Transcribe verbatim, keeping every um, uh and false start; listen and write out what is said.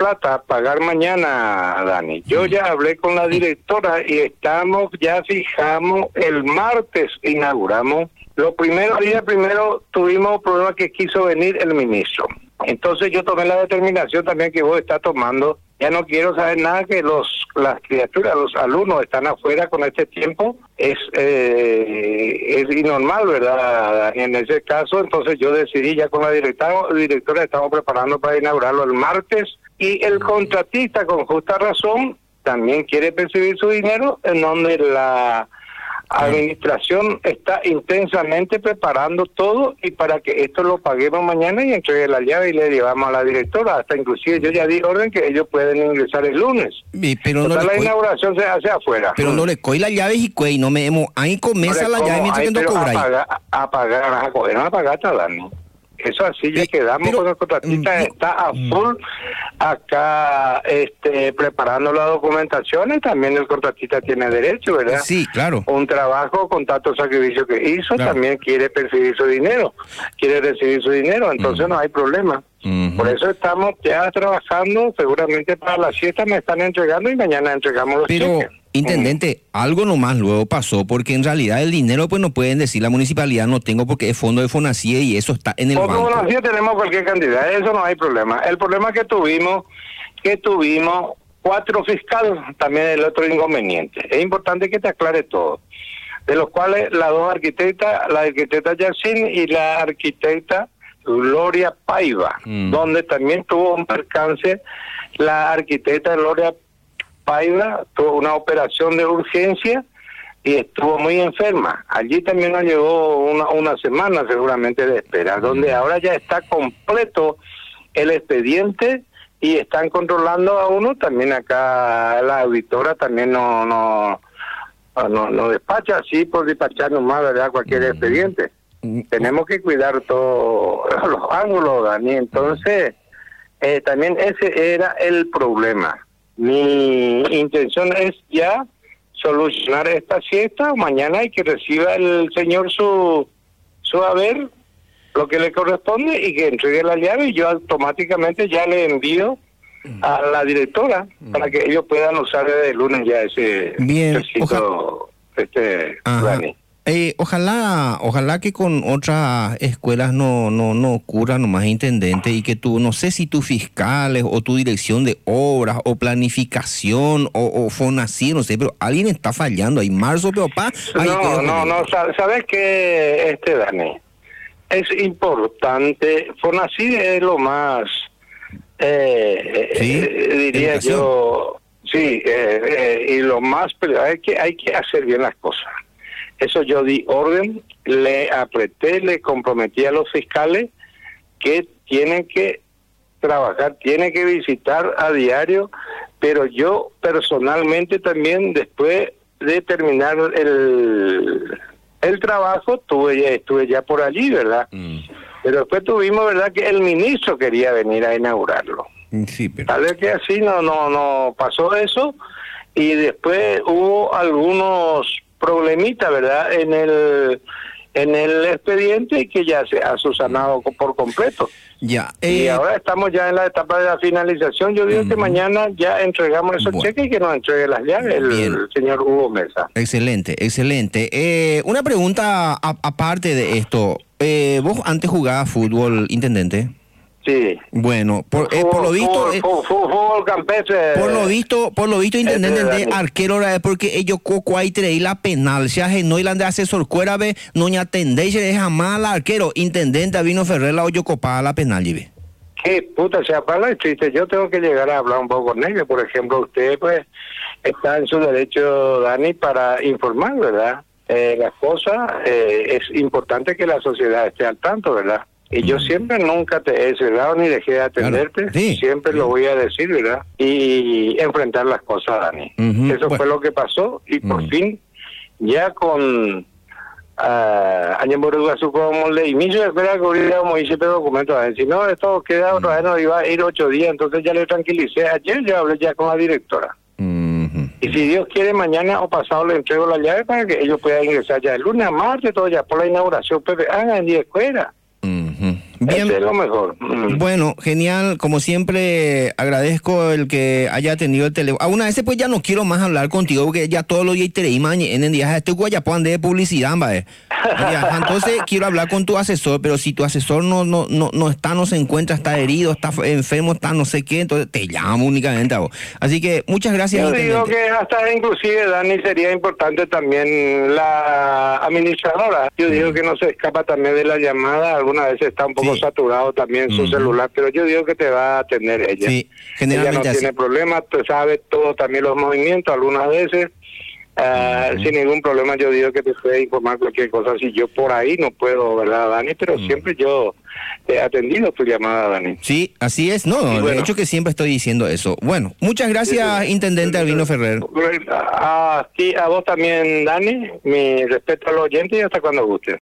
plata, pagar mañana, Dani. Yo ya hablé con la directora y estamos, ya fijamos, el martes inauguramos. Los primeros días, primero tuvimos problemas que quiso venir el ministro. Entonces yo tomé la determinación también que vos estás tomando. Ya no quiero saber nada que los las criaturas, los alumnos están afuera con este tiempo. Es eh, es inormal, ¿verdad? En ese caso, entonces yo decidí ya con la directora, directora estamos preparando para inaugurarlo el martes. Y el contratista, con justa razón, también quiere percibir su dinero, en donde la administración está intensamente preparando todo y para que esto lo paguemos mañana y entregue la llave y le llevamos a la directora. Hasta inclusive yo ya di orden que ellos pueden ingresar el lunes. Sí, pero Total, no la le inauguración se hace afuera. Pero no le coy la llave y cuey, no me hemos ahí comienza la llave mientras que no cobra ahí. A pagar, a coger, no a pagar hasta Dani. Eso así ya quedamos pero, con el contratista, está a full acá este preparando la documentación y también el contratista tiene derecho, ¿verdad? Sí, claro. Un trabajo con tanto sacrificio que hizo, claro. También quiere percibir su dinero, quiere recibir su dinero, entonces uh-huh. no hay problema. Uh-huh. Por eso estamos ya trabajando, seguramente para la siesta me están entregando y mañana entregamos los pero... cheques. Intendente, mm. algo nomás luego pasó, porque en realidad el dinero pues no pueden decir la municipalidad no tengo porque es fondo de Fonacía y eso está en el fondo banco. Fondo de Fonacía tenemos cualquier cantidad, eso no hay problema. El problema que tuvimos, que tuvimos cuatro fiscales, también el otro inconveniente. Es importante que te aclare todo. De los cuales las dos arquitectas, la arquitecta Yacine y la arquitecta Gloria Paiva, mm. donde también tuvo un percance la arquitecta Gloria Paiva, tuvo una operación de urgencia y estuvo muy enferma. Allí también nos llevó una, una semana seguramente de espera, donde ahora ya está completo el expediente y están controlando a uno. También acá la auditora también no no no, no despacha así por despachar nomás, ¿verdad? Cualquier mm. expediente. Mm. Tenemos que cuidar todos los ángulos, Dani. Entonces, eh, también ese era el problema. Mi intención es ya solucionar esta siesta mañana y que reciba el señor su su haber, lo que le corresponde, y que entregue la llave y yo automáticamente ya le envío a la directora mm. para que ellos puedan usar desde el lunes ya ese bien, ojalá, este Dani. Eh, ojalá, ojalá que con otras escuelas no, no, no ocurra nomás, intendente, y que tú, no sé si tus fiscales o tu dirección de obras o planificación o, o Fonacía, no sé, pero alguien está fallando. Hay marzo, pero pa. No, no, no, sabes que este Dani, es importante. Fonacía es lo más, eh, ¿sí? eh, diría ¿Educación? yo, sí, eh, eh, y lo más, pero hay que, hay que hacer bien las cosas. Eso yo di orden, le apreté, le comprometí a los fiscales que tienen que trabajar, tienen que visitar a diario, pero yo personalmente también después de terminar el el trabajo tuve ya, estuve ya por allí, ¿verdad? Mm. Pero después tuvimos, ¿verdad?, que el ministro quería venir a inaugurarlo. Sí, pero... Tal vez que así no no no pasó eso y después hubo algunos problemita, ¿verdad?, en el en el expediente y que ya se ha subsanado por completo. Ya. Eh, y ahora estamos ya en la etapa de la finalización. Yo digo uh-huh. que mañana ya entregamos esos bueno. cheques y que nos entregue las llaves el, el señor Hugo Mesa. Excelente, excelente. Eh, una pregunta a, aparte de esto. Eh, ¿Vos antes jugabas fútbol, intendente? Sí. Bueno, por, eh, por lo visto, fútbol, fútbol, fútbol campestre. Por lo visto, por lo visto, intendente este de arquero es porque ellos coco ahí traí la penal, se no ilan de asesor cuera ve, no ña tendéis de jamás al arquero, intendente vino Ferrer la oyo copada la penal lleve. Qué puta sea para el chiste, yo tengo que llegar a hablar un poco con ellos, por ejemplo, usted pues está en su derecho, Dani, para informar, ¿verdad? Eh, las cosas, eh, es importante que la sociedad esté al tanto, ¿verdad? Y yo siempre nunca te he cerrado ni dejé de atenderte, claro. sí, siempre sí. lo voy a decir, ¿verdad? Y enfrentar las cosas, Dani. Uh-huh. Eso bueno. fue lo que pasó y por uh-huh. fin, ya con Año Borguazú como le inicio de espera que hubiera como hice documentos, si no, esto queda otra vez, no iba a ir ocho días, entonces ya le tranquilicé. Ayer yo hablé ya con la directora. Uh-huh. Y si Dios quiere, mañana o pasado le entrego la llave para que ellos puedan ingresar ya el lunes a martes, todo ya por la inauguración, Pepe, hagan en día escuela. Uh-huh. Bien. Ese es lo mejor. Mm. Bueno, genial. Como siempre, agradezco el que haya tenido el teléfono. A una vez pues ya no quiero más hablar contigo porque ya todos los días te leí en el día este guayapán de publicidad, ¿vale? Entonces quiero hablar con tu asesor, pero si tu asesor no no no no está, no se encuentra, está herido, está enfermo, está no sé qué, entonces te llamo únicamente a vos. Así que muchas gracias. Yo intendente. digo que hasta inclusive, Dani, sería importante también la administradora. Yo digo que no se escapa también de la llamada, algunas veces está un poco sí. saturado también su uh-huh. celular, pero yo digo que te va a atender ella. Sí, generalmente ella no así. tiene problemas, tú sabes todo también los movimientos, algunas veces. Uh, uh-huh. Sin ningún problema yo digo que te puede informar cualquier cosa si yo por ahí no puedo, ¿verdad, Dani? Pero uh-huh. siempre yo he atendido tu llamada, Dani. Sí, así es, no, bueno, de hecho que siempre estoy diciendo eso. Bueno, muchas gracias, sí, sí. Intendente Albino Ferrer. A, a, a vos también, Dani, mi respeto al oyente y hasta cuando guste.